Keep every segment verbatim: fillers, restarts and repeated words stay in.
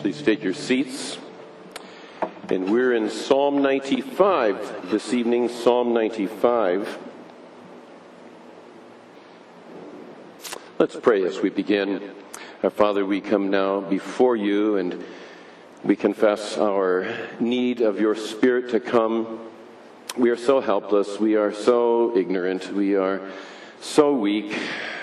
Please take your seats. And we're in Psalm ninety-five this evening, Psalm ninety-five. Let's pray as we begin. Our Father, we come now before you and we confess our need of your Spirit to come. We are so helpless. We are so ignorant. We are so weak.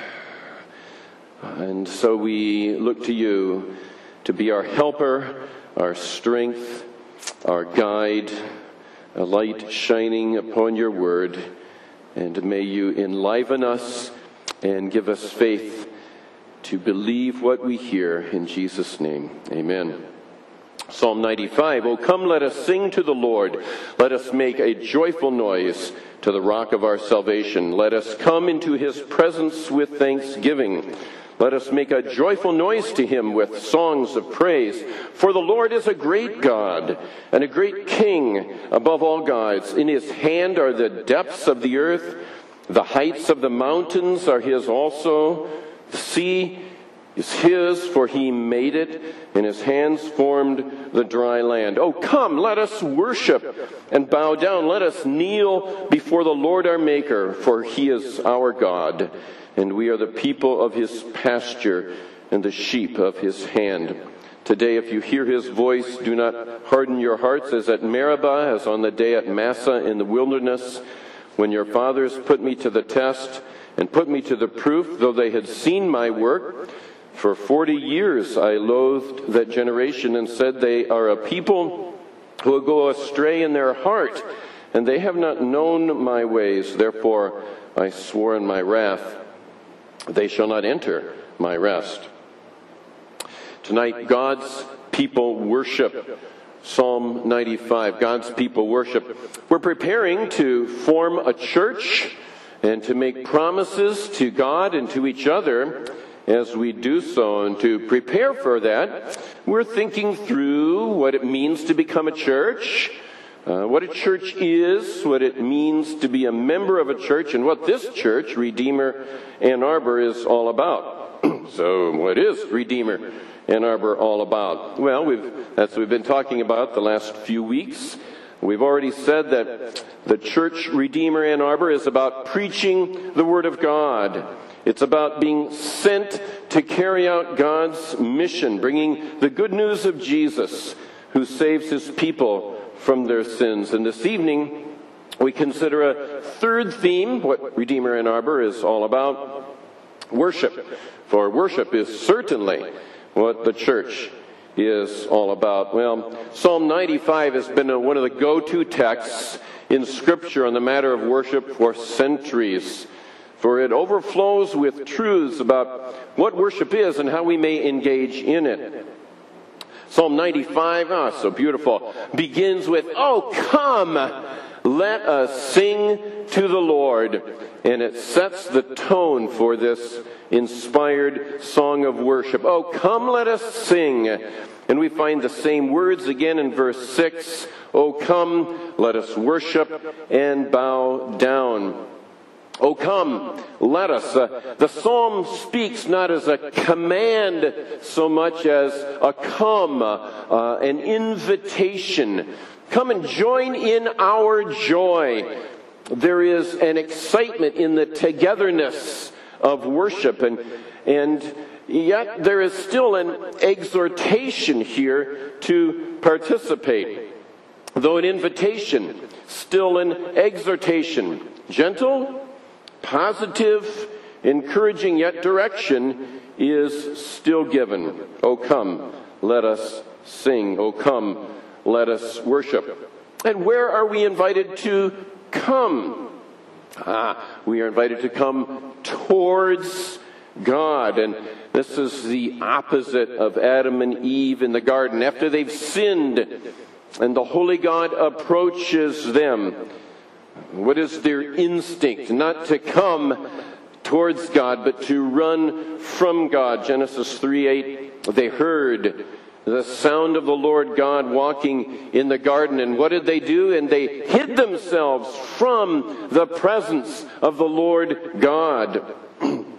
And so we look to you to be our helper, our strength, our guide, a light shining upon your word. And may you enliven us and give us faith to believe what we hear in Jesus' name. Amen. Psalm ninety-five, O come, let us sing to the Lord. Let us make a joyful noise to the rock of our salvation. Let us come into his presence with thanksgiving. Let us make a joyful noise to him with songs of praise. For the Lord is a great God and a great King above all gods. In his hand are the depths of the earth. The heights of the mountains are his also. The sea is his, for he made it, and his hands formed the dry land. Oh, come, let us worship and bow down. Let us kneel before the Lord our Maker, for he is our God, and we are the people of his pasture and the sheep of his hand. Today, if you hear his voice, do not harden your hearts as at Meribah, as on the day at Massah in the wilderness, when your fathers put me to the test and put me to the proof, though they had seen my work. For forty years I loathed that generation and said, they are a people who will go astray in their heart, and they have not known my ways. Therefore I swore in my wrath, they shall not enter my rest. Tonight, God's people worship. Psalm ninety-five, God's people worship. We're preparing to form a church and to make promises to God and to each other. As we do so, and to prepare for that, we're thinking through what it means to become a church, uh, what a church is, what it means to be a member of a church, and what this church, Redeemer Ann Arbor, is all about. So, what is Redeemer Ann Arbor all about? Well, we've, that's what we've been talking about the last few weeks. We've already said that the church Redeemer Ann Arbor is about preaching the Word of God. It's about being sent to carry out God's mission, bringing the good news of Jesus, who saves his people from their sins. And this evening, we consider a third theme, what Redeemer Ann Arbor is all about, worship. For worship is certainly what the church is all about. Well, Psalm ninety-five has been a, one of the go-to texts in Scripture on the matter of worship for centuries. For it overflows with truths about what worship is and how we may engage in it. Psalm ninety-five, ah, so beautiful, begins with, oh, come, let us sing to the Lord. And it sets the tone for this inspired song of worship. Oh, come, let us sing. And we find the same words again in verse six. Oh, come, let us worship and bow down. Oh, come, let us. Uh, the psalm speaks not as a command so much as a come, uh, uh, an invitation. Come and join in our joy. There is an excitement in the togetherness of worship, and, and yet there is still an exhortation here to participate. Though an invitation, still an exhortation. Gentle, positive, encouraging, yet direction is still given. Oh, come, let us sing. Oh, come, let us worship. And where are we invited to come? Ah, we are invited to come towards God. And this is the opposite of Adam and Eve in the garden. After they've sinned and the holy God approaches them, what is their instinct? Not to come towards God, but to run from God. Genesis three eight, they heard the sound of the Lord God walking in the garden. And what did they do? And they hid themselves from the presence of the Lord God.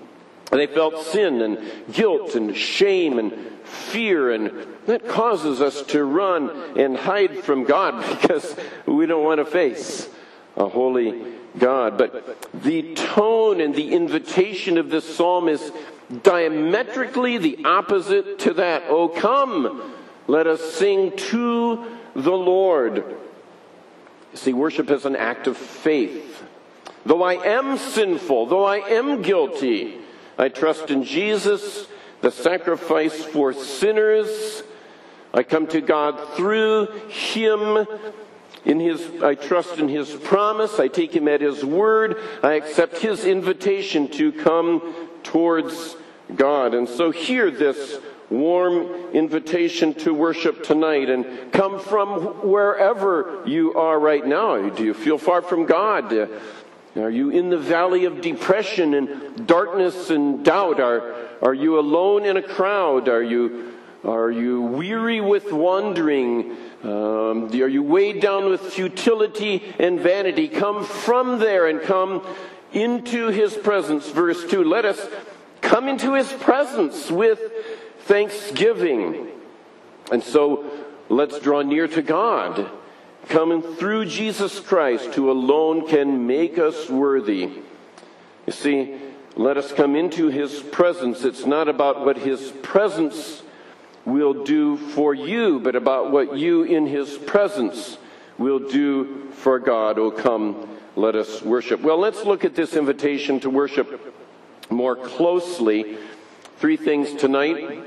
They felt sin and guilt and shame and fear, and that causes us to run and hide from God because we don't want to face a holy God. But the tone and the invitation of this psalm is diametrically the opposite to that. Oh, come, let us sing to the Lord. See, worship is an act of faith. Though I am sinful, though I am guilty, I trust in Jesus, the sacrifice for sinners. I come to God through Him. In His, I trust in His promise. I take Him at His word. I accept His invitation to come towards God. And so hear this warm invitation to worship tonight, and come from wherever you are right now. Do you feel far from God? Are you in the valley of depression and darkness and doubt? Are, are you alone in a crowd? Are you, are you weary with wandering? Um, are you weighed down with futility and vanity? Come from there and come into His presence. Verse two, let us come into His presence with thanksgiving. And so let's draw near to God, coming through Jesus Christ, who alone can make us worthy. You see, let us come into His presence. It's not about what His presence will do for you, but about what you in His presence will do for God. Oh, come, let us worship. Well, let's look at this invitation to worship more closely. Three things tonight.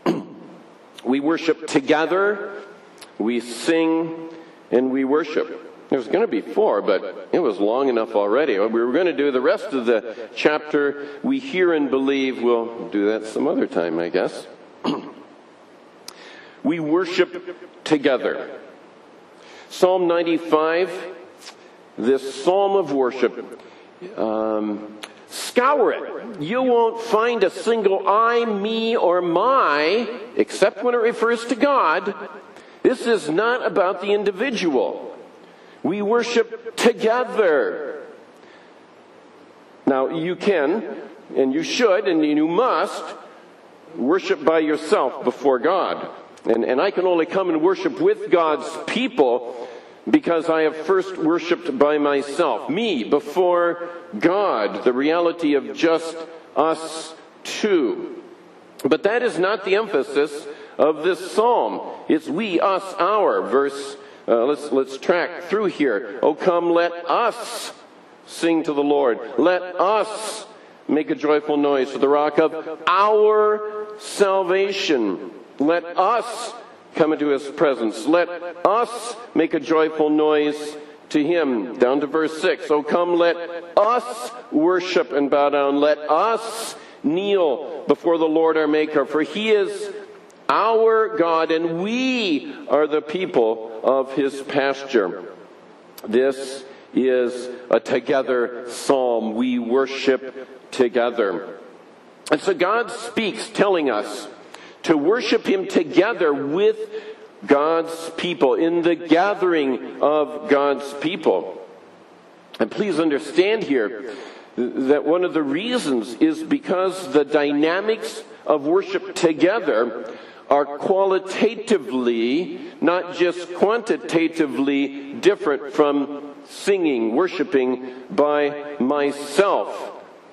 We worship together, we sing, and we worship. There's going to be four, but it was long enough already. We were going to do the rest of the chapter. We hear and believe. We'll do that some other time, I guess. We worship together. Psalm ninety-five, this psalm of worship. Um, scour it. You won't find a single I, me, or my, except when it refers to God. This is not about the individual. We worship together. Now, you can, and you should, and you must worship by yourself before God. And, and I can only come and worship with God's people because I have first worshiped by myself. Me before God. The reality of just us two. But that is not the emphasis of this psalm. It's we, us, our. Verse, uh, let's, let's track through here. Oh, come, let us sing to the Lord. Let us make a joyful noise to the rock of our salvation. Let us come into His presence. Let us make a joyful noise to Him. Down to verse six. Oh, come, let us worship and bow down. Let us kneel before the Lord our Maker. For He is our God, and we are the people of His pasture. This is a together psalm. We worship together. And so God speaks, telling us to worship Him together with God's people, in the gathering of God's people. And please understand here that one of the reasons is because the dynamics of worship together are qualitatively, not just quantitatively, different from singing, worshiping by myself.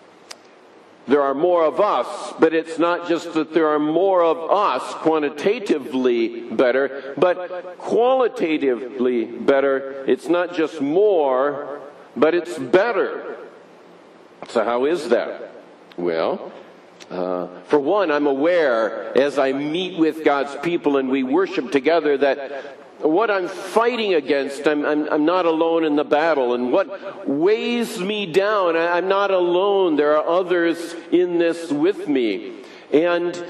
There are more of us, but it's not just that there are more of us quantitatively better, but qualitatively better. It's not just more, but it's better. So how is that? Well, uh, for one, I'm aware as I meet with God's people and we worship together that what I'm fighting against, I'm, I'm, I'm not alone in the battle. And what weighs me down, I'm not alone. There are others in this with me. And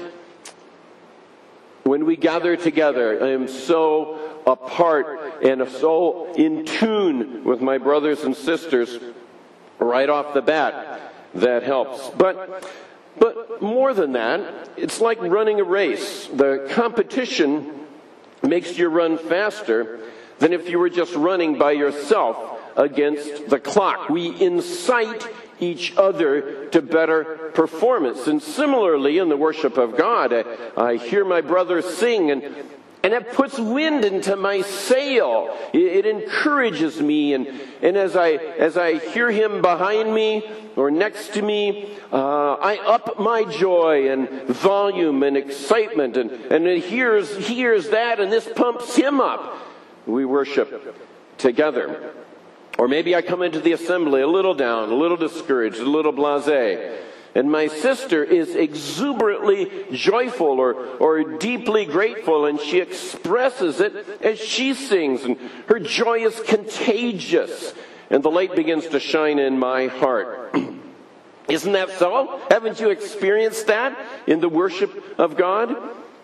when we gather together, I am so apart and so in tune with my brothers and sisters right off the bat. That helps. But, but more than that, it's like running a race. The competition makes you run faster than if you were just running by yourself against the clock. We incite each other to better performance. And similarly, in the worship of God, I, I hear my brother sing, and And it puts wind into my sail. It, it encourages me. And, and as I as I hear him behind me or next to me, uh, I up my joy and volume and excitement. And, and it hears, hears that, and this pumps him up. We worship together. Or maybe I come into the assembly a little down, a little discouraged, a little blasé. And my sister is exuberantly joyful or, or deeply grateful, and she expresses it as she sings, and her joy is contagious, and the light begins to shine in my heart. Isn't that so? Haven't you experienced that in the worship of God?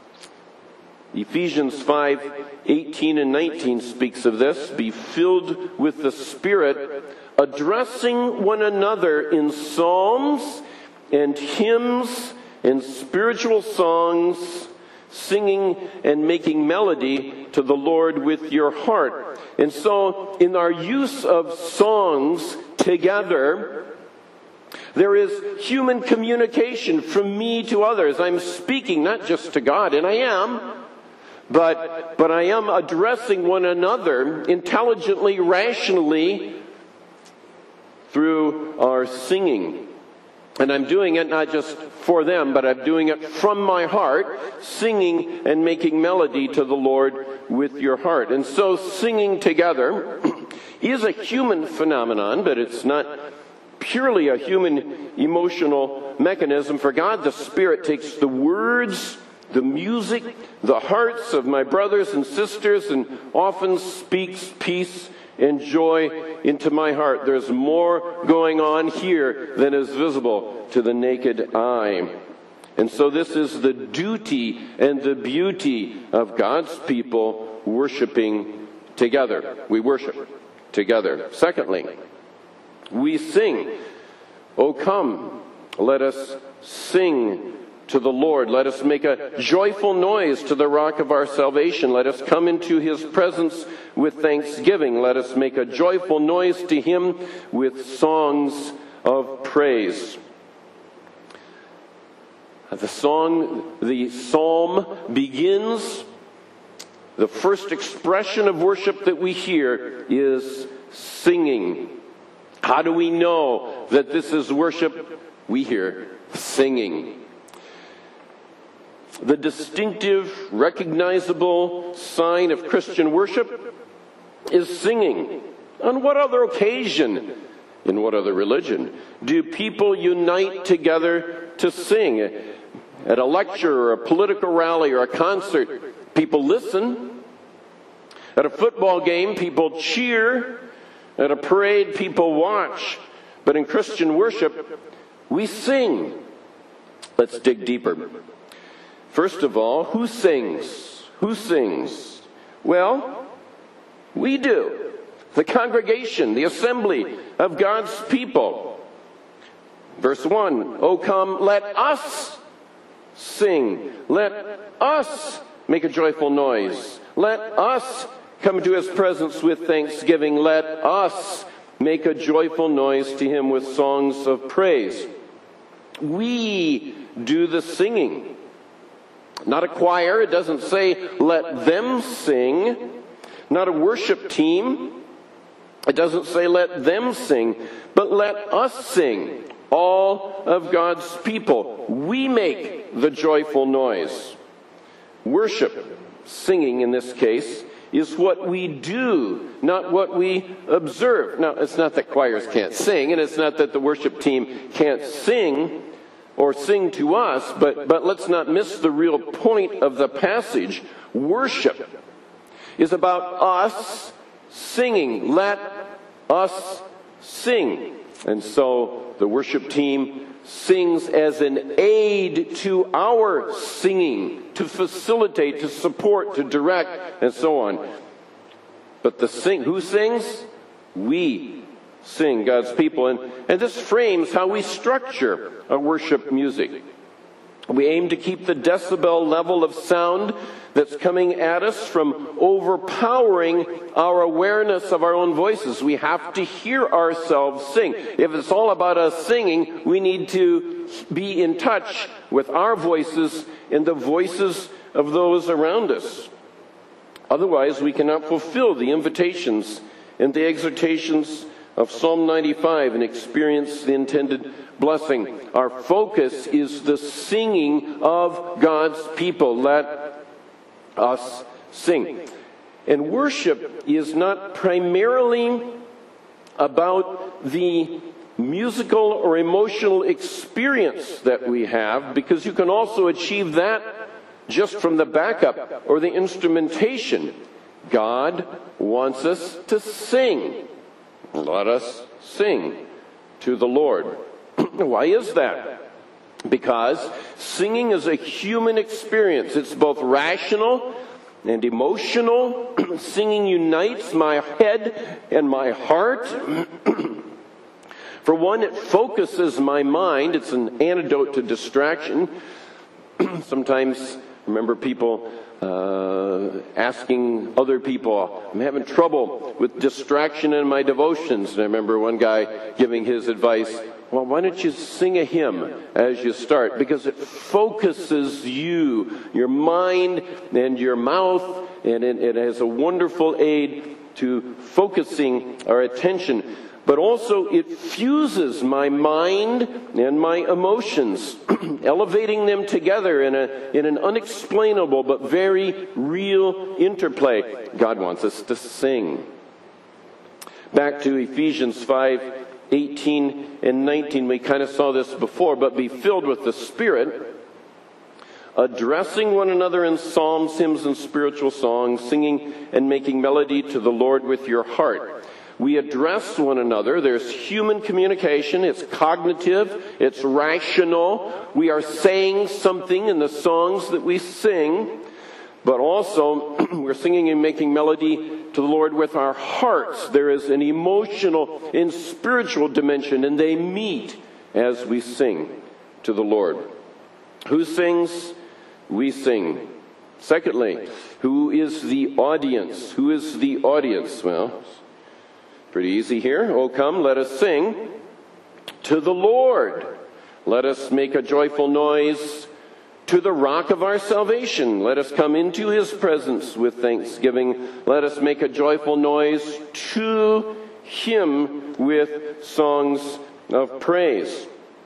Ephesians five, eighteen and nineteen speaks of this. Be filled with the Spirit, addressing one another in psalms and hymns and spiritual songs, singing and making melody to the Lord with your heart. And so, in our use of songs together, there is human communication from me to others. I'm speaking not just to God, and I am, but, but I am addressing one another intelligently, rationally, through our singing. And I'm doing it not just for them, but I'm doing it from my heart, singing and making melody to the Lord with your heart. And so singing together is a human phenomenon, but it's not purely a human emotional mechanism. For God, the Spirit takes the words, the music, the hearts of my brothers and sisters, and often speaks peace and joy into my heart. There's more going on here than is visible to the naked eye. And so this is the duty and the beauty of God's people worshiping together. We worship together. Secondly, we sing. Oh, come, let us sing to the Lord. Let us make a joyful noise to the rock of our salvation. Let us come into his presence with thanksgiving. Let us make a joyful noise to him with songs of praise. The song, the psalm begins. The first expression of worship that we hear is singing. How do we know that this is worship? We hear singing. The distinctive, recognizable sign of Christian worship is singing. On what other occasion, in what other religion, do people unite together to sing? At a lecture or a political rally or a concert, people listen. At a football game, people cheer. At a parade, people watch. But in Christian worship, we sing. Let's dig deeper. First of all, who sings? Who sings? Well, we do. The congregation, the assembly of God's people. Verse one, oh come, let us sing. Let us make a joyful noise. Let us come to his presence with thanksgiving. Let us make a joyful noise to him with songs of praise. We do the singing. Not a choir. It doesn't say let them sing. Not a worship team. It doesn't say let them sing. But let us sing. All of God's people. We make the joyful noise. Worship, singing in this case, is what we do, not what we observe. Now, it's not that choirs can't sing, and it's not that the worship team can't sing or sing to us, but, but let's not miss the real point of the passage. Worship is about us singing. Let us sing. And so the worship team sings as an aid to our singing, to facilitate, to support, to direct, and so on. But the sing, who sings? We sing, God's people. And, and this frames how we structure our worship music. We aim to keep the decibel level of sound that's coming at us from overpowering our awareness of our own voices. We have to hear ourselves sing. If it's all about us singing, we need to be in touch with our voices and the voices of those around us. Otherwise, we cannot fulfill the invitations and the exhortations of Psalm ninety-five and experience the intended blessing. Our focus is the singing of God's people. Let us sing. And worship is not primarily about the musical or emotional experience that we have, because you can also achieve that just from the backup or the instrumentation. God wants us to sing. Let us sing to the Lord. Why is that? Because singing is a human experience. It's both rational and emotional. Singing unites my head and my heart. For one, it focuses my mind. It's an antidote to distraction. Sometimes I remember people uh, asking other people, I'm having trouble with distraction in my devotions. And I remember one guy giving his advice, well, why don't you sing a hymn as you start? Because it focuses you, your mind and your mouth, and it, it has a wonderful aid to focusing our attention. But also it fuses my mind and my emotions, elevating them together in, a, in an unexplainable but very real interplay. God wants us to sing. Back to Ephesians five, eighteen and nineteen. We kind of saw this before, but be filled with the Spirit, addressing one another in psalms, hymns, and spiritual songs, singing and making melody to the Lord with your heart. We address one another. There's human communication. It's cognitive. It's rational. We are saying something in the songs that we sing. But also, we're singing and making melody to the Lord with our hearts. There is an emotional and spiritual dimension, and they meet as we sing to the Lord. Who sings? We sing. Secondly, who is the audience? Who is the audience? Well, pretty easy here. Oh, come, let us sing to the Lord. Let us make a joyful noise to the rock of our salvation. Let us come into his presence with thanksgiving. Let us make a joyful noise to him with songs of praise.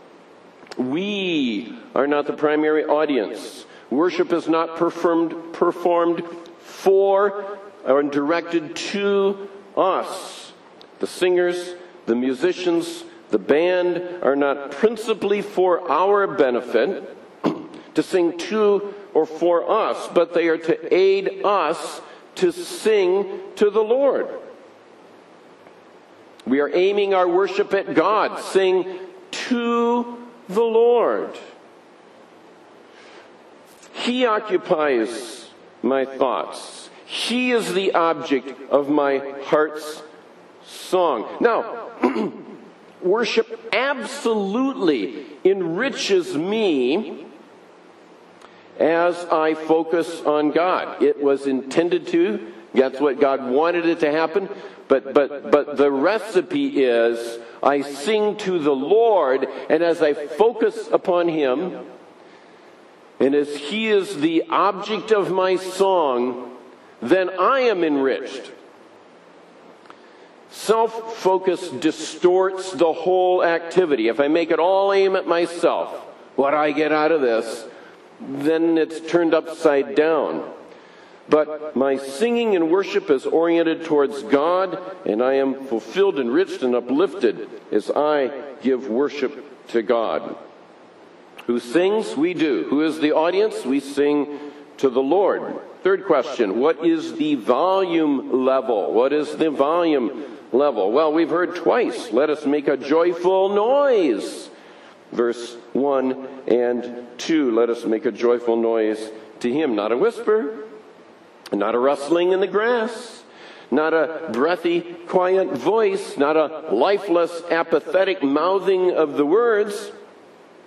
We are not the primary audience. Worship is not performed, performed for or directed to us. The singers, the musicians, the band are not principally for our benefit, to sing to or for us, but they are to aid us to sing to the Lord. We are aiming our worship at God. Sing to the Lord. He occupies my thoughts. He is the object of my heart's song. Now, worship absolutely enriches me as I focus on God. It was intended to. That's what God wanted it to happen. But but but the recipe is I sing to the Lord, and as I focus upon him, and as he is the object of my song, then I am enriched. Self-focus distorts the whole activity. If I make it all aim at myself, what I get out of this, then it's turned upside down. But my singing and worship is oriented towards God, and I am fulfilled, enriched, and uplifted as I give worship to God. Who sings? We do. Who is the audience? We sing to the Lord. Third question, what is the volume level? What is the volume level? Well, we've heard twice, let us make a joyful noise. Verse one and two, let us make a joyful noise to him. Not a whisper, not a rustling in the grass, not a breathy, quiet voice, not a lifeless, apathetic mouthing of the words.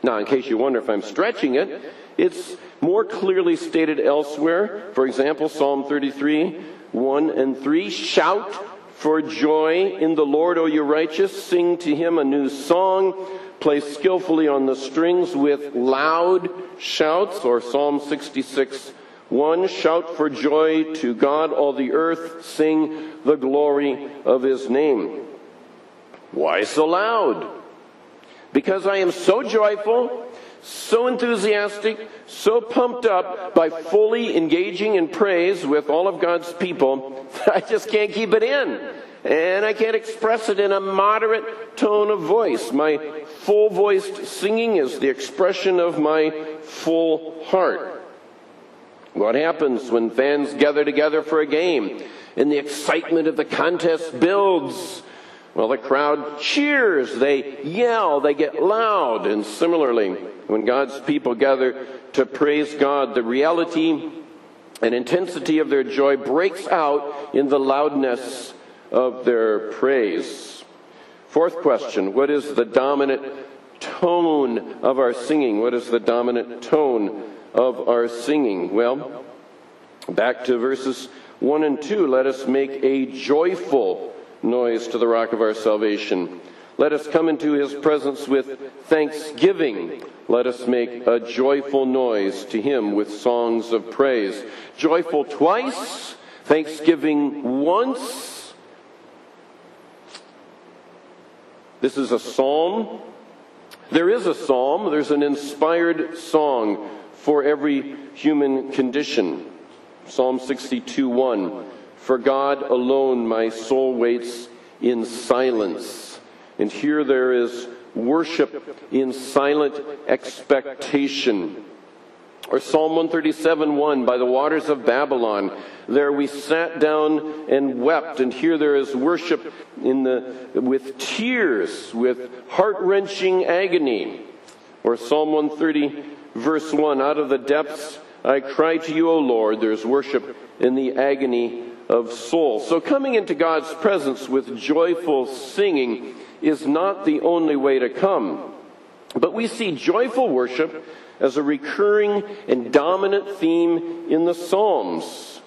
Now, in case you wonder if I'm stretching it, it's more clearly stated elsewhere. For example, Psalm thirty-three, one and three, shout for joy in the Lord, O you righteous. Sing to him a new song. Play skillfully on the strings with loud shouts. Or Psalm sixty-six, one, shout for joy to God, all the earth. Sing the glory of his name. Why so loud? Because I am so joyful, so enthusiastic, so pumped up by fully engaging in praise with all of God's people that I just can't keep it in. And I can't express it in a moderate tone of voice. My full-voiced singing is the expression of my full heart. What happens when fans gather together for a game and the excitement of the contest builds? Well, the crowd cheers, they yell, they get loud. And similarly, when God's people gather to praise God, the reality and intensity of their joy breaks out in the loudness of their praise. Fourth question, what is the dominant tone of our singing? What is the dominant tone of our singing? Well, back to verses one and two, let us make a joyful noise to the rock of our salvation. Let us come into his presence with thanksgiving. Let us make a joyful noise to him with songs of praise. Joyful twice, thanksgiving once. This is a psalm. There is a psalm. There's an inspired song for every human condition. Psalm sixty-two, one. For God alone my soul waits in silence. And here there is worship in silent expectation. Or Psalm one thirty-seven, one, by the waters of Babylon, there we sat down and wept. And here there is worship in the with tears, with heart-wrenching agony. Or Psalm one thirty, verse one, out of the depths I cry to you, O Lord. There's worship in the agony of soul. So coming into God's presence with joyful singing is not the only way to come. But we see joyful worship as a recurring and dominant theme in the Psalms.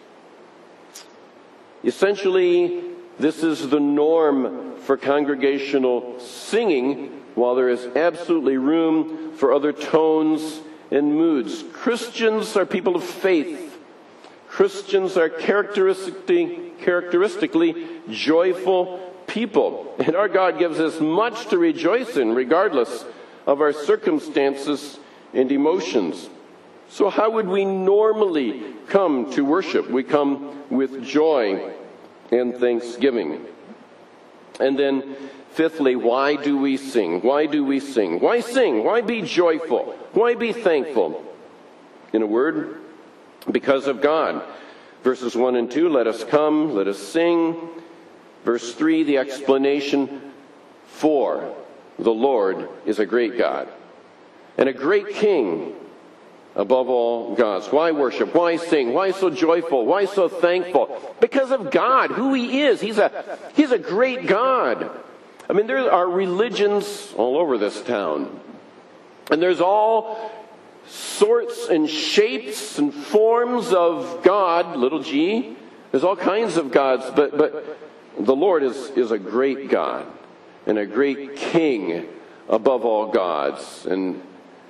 Essentially, this is the norm for congregational singing, while there is absolutely room for other tones and moods. Christians are people of faith. Christians are characteristically, characteristically joyful people. And our God gives us much to rejoice in, regardless of our circumstances and emotions. So how would we normally come to worship? We come with joy and thanksgiving. And then, fifthly, why do we sing? Why do we sing? Why sing? Why be joyful? Why be thankful? In a word, because of God. Verses one and two, let us come, let us sing. Verse three, the explanation, for the Lord is a great God and a great King above all gods. Why worship? Why sing? Why so joyful? Why so thankful? Because of God, who he is. He's a, he's a great God. I mean, there are religions all over this town. And there's all sorts and shapes and forms of God, little g. There's all kinds of gods, but but the Lord is, is a great God and a great King above all gods. And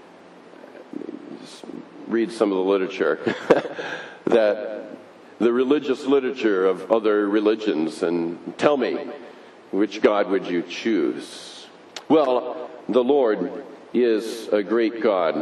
read some of the literature, that the religious literature of other religions, and tell me, which God would you choose? Well, the Lord is a great God.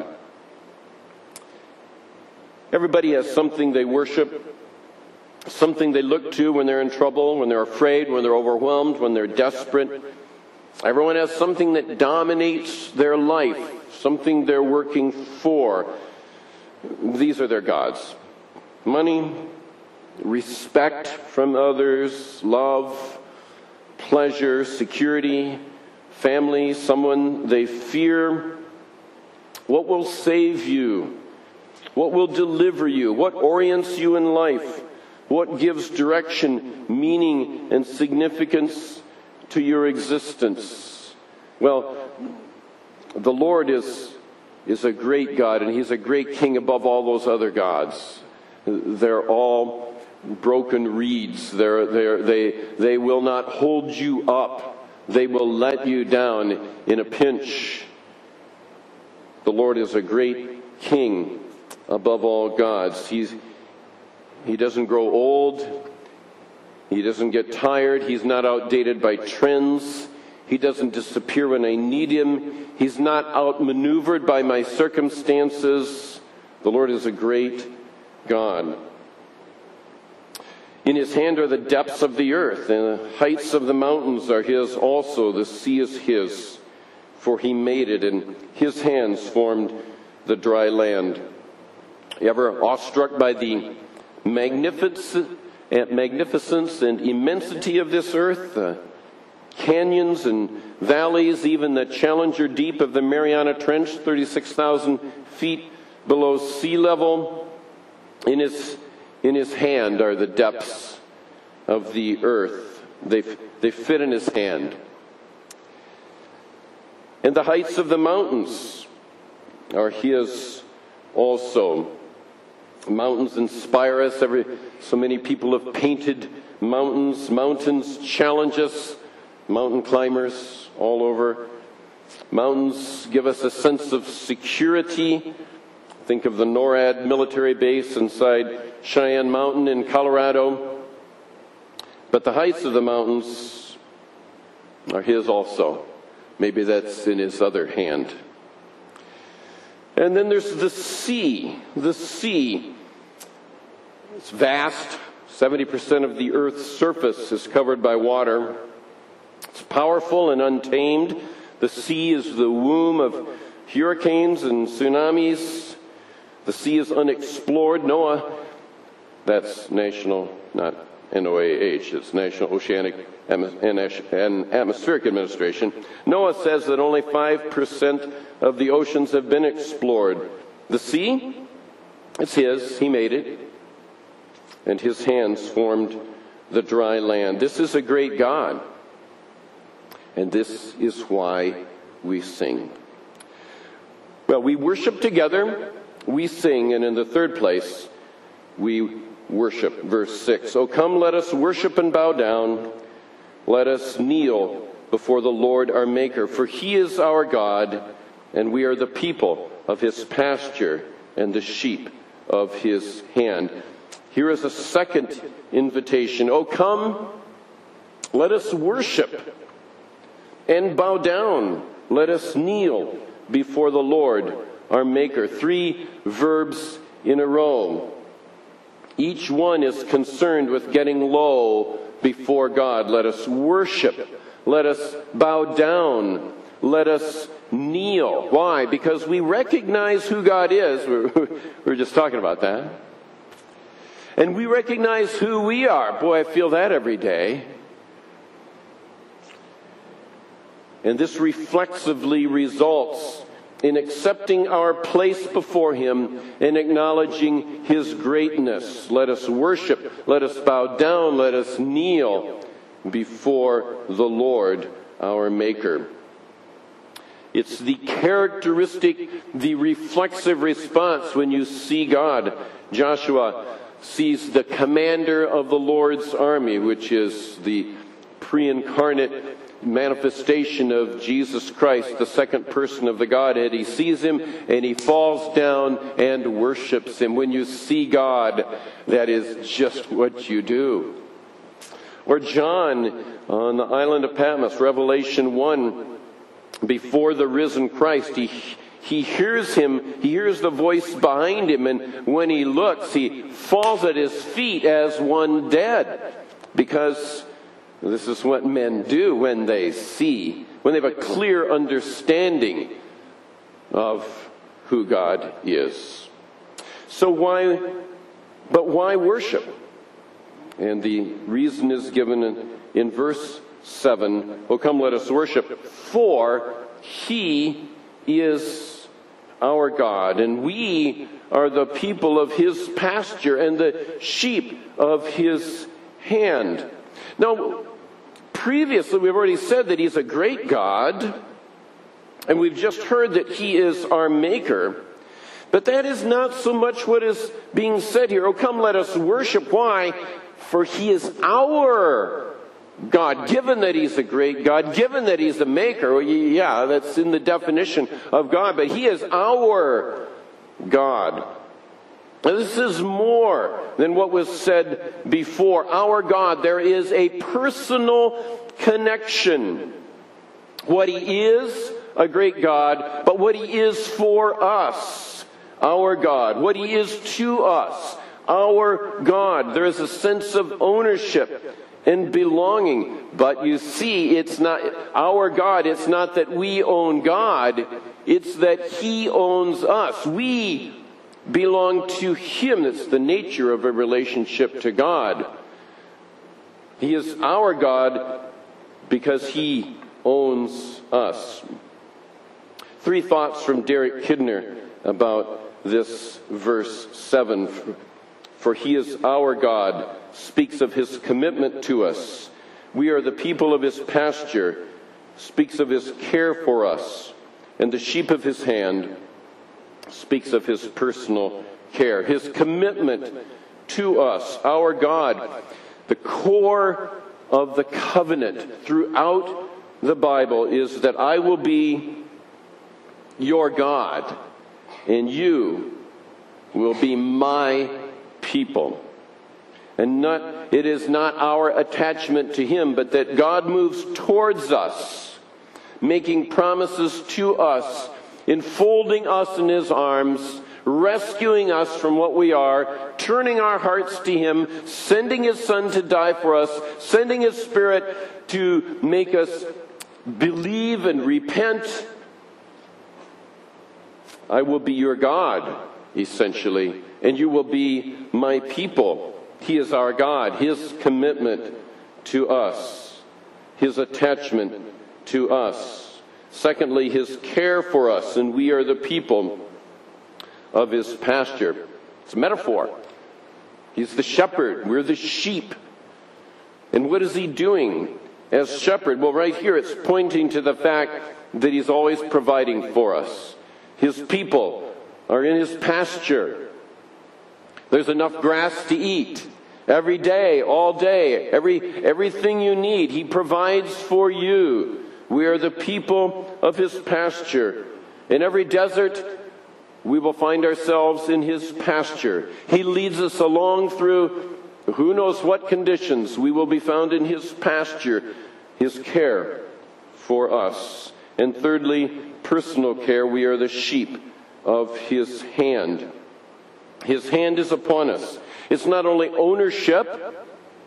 Everybody has something they worship, something they look to when they're in trouble, when they're afraid, when they're overwhelmed, when they're desperate. Everyone has something that dominates their life, something they're working for. These are their gods. Money, respect from others, love, pleasure, security, family, someone they fear. What will save you? What will deliver you? What orients you in life? What gives direction, meaning, and significance to your existence? Well, the Lord is is a great God, and he's a great king above all those other gods. They're all broken reeds. They're, they're, they, they will not hold you up. They will let you down in a pinch. The Lord is a great king above all gods. He's, he doesn't grow old. He doesn't get tired. He's not outdated by trends. He doesn't disappear when I need him. He's not outmaneuvered by my circumstances. The Lord is a great God. In his hand are the depths of the earth, and the heights of the mountains are his also. The sea is his, for he made it, and his hands formed the dry land. You ever awestruck by the magnificence, magnificence and immensity of this earth? The canyons and valleys, even the Challenger Deep of the Mariana Trench, thirty-six thousand feet below sea level. In his, in his hand are the depths of the earth. They, they fit in his hand. And the heights of the mountains are his also. Mountains inspire us. Every, so many people have painted mountains. Mountains challenge us. Mountain climbers all over. Mountains give us a sense of security. Think of the NORAD military base inside Cheyenne Mountain in Colorado. But the heights of the mountains are his also. Maybe that's in his other hand. And then there's the sea. The sea. It's vast. seventy percent of the earth's surface is covered by water. It's powerful and untamed. The sea is the womb of hurricanes and tsunamis. The sea is unexplored. NOAA, that's national, not N O A H, it's National Oceanic and Atmospheric Administration. NOAA says that only five percent of the oceans have been explored. The sea, it's his, he made it, and his hands formed the dry land. This is a great God, and this is why we sing. Well, we worship together, we sing, and in the third place, we worship. Verse six, "O come, let us worship and bow down. Let us kneel before the Lord our Maker. For he is our God, and we are the people of his pasture and the sheep of his hand." Here is a second invitation. "O come, let us worship and bow down. Let us kneel before the Lord our Maker." Three verbs in a row. Each one is concerned with getting low before God. Let us worship. Let us bow down. Let us kneel. Why? Because we recognize who God is. We were just talking about that. And we recognize who we are. Boy, I feel that every day. And this reflexively results in accepting our place before him and acknowledging his greatness. Let us worship, let us bow down, let us kneel before the Lord our Maker. It's the characteristic, the reflexive response when you see God. Joshua sees the commander of the Lord's army, which is the pre-incarnate manifestation of Jesus Christ, the second person of the Godhead. He sees him and he falls down and worships him. When you see God, that is just what you do. Or John on the island of Patmos, Revelation one, before the risen Christ, he he hears him, he hears the voice behind him, and when he looks, he falls at his feet as one dead, because this is what men do when they see, when they have a clear understanding of who God is. So why, but why worship? And the reason is given in, in verse seven. "O come, let us worship, for he is our God, and we are the people of his pasture and the sheep of his hand." Now, previously we've already said that he's a great God, And we've just heard that he is our maker. But that is not so much what is being said here. Oh, come, let us worship. Why? For he is our God. Given that he's a great God, given that he's a maker, well, yeah, that's in the definition of God. But he is our God. And this is more than what was said before. Our God, there is a personal connection. What he is, a great God, but what he is for us, our God. What he is to us, our God. There is a sense of ownership and belonging. But you see, it's not our God. It's not that we own God. It's that he owns us. We belong to him. That's the nature of a relationship to God. He is our God because he owns us. Three thoughts from Derek Kidner about this verse seven. For he is our God, speaks of his commitment to us. We are the people of his pasture, speaks of his care for us. And the sheep of his hand speaks of his personal care, his commitment to us, our God. The core of the covenant throughout the Bible is that I will be your God, and you will be my people. And not, it is not our attachment to him, but that God moves towards us, making promises to us, enfolding us in his arms, rescuing us from what we are, turning our hearts to him, sending his Son to die for us, sending his Spirit to make us believe and repent. I will be your God, essentially, and you will be my people. He is our God. His commitment to us, his attachment to us. Secondly, his care for us, and we are the people of his pasture. It's a metaphor. He's the shepherd. We're the sheep. And what is he doing as shepherd? Well, right here it's pointing to the fact that he's always providing for us. His people are in his pasture. There's enough grass to eat every day, all day, every everything you need. He provides for you. We are the people of his pasture. In every desert, we will find ourselves in his pasture. He leads us along through who knows what conditions. We will be found in his pasture, his care for us. And thirdly, personal care. We are the sheep of his hand. His hand is upon us. It's not only ownership.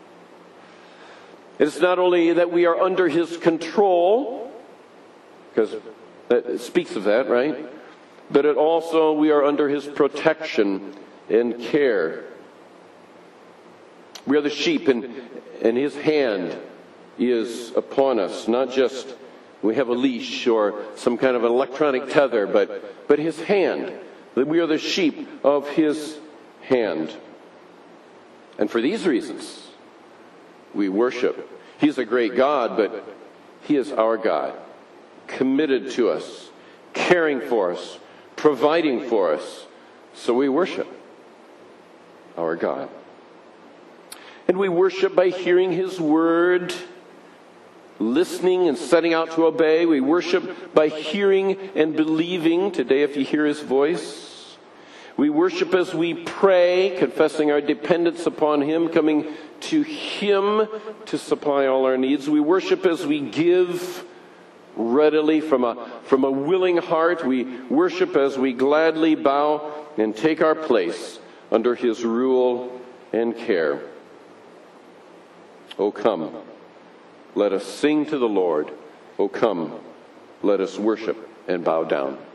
It's not only that we are under his control, because it speaks of that, right? But it also, we are under his protection and care. We are the sheep, and, and his hand is upon us. Not just we have a leash or some kind of an electronic tether, but, but his hand. That we are the sheep of his hand. And for these reasons, we worship. He's a great God, but he is our God, committed to us, caring for us, providing for us. So we worship our God. And we worship by hearing his word, listening and setting out to obey. We worship by hearing and believing. Today, if you hear his voice. We worship as we pray, confessing our dependence upon him, coming to him to supply all our needs. We worship as we give readily from a, from a willing heart. We worship as we gladly bow and take our place under his rule and care. O come, let us sing to the Lord. O come, let us worship and bow down.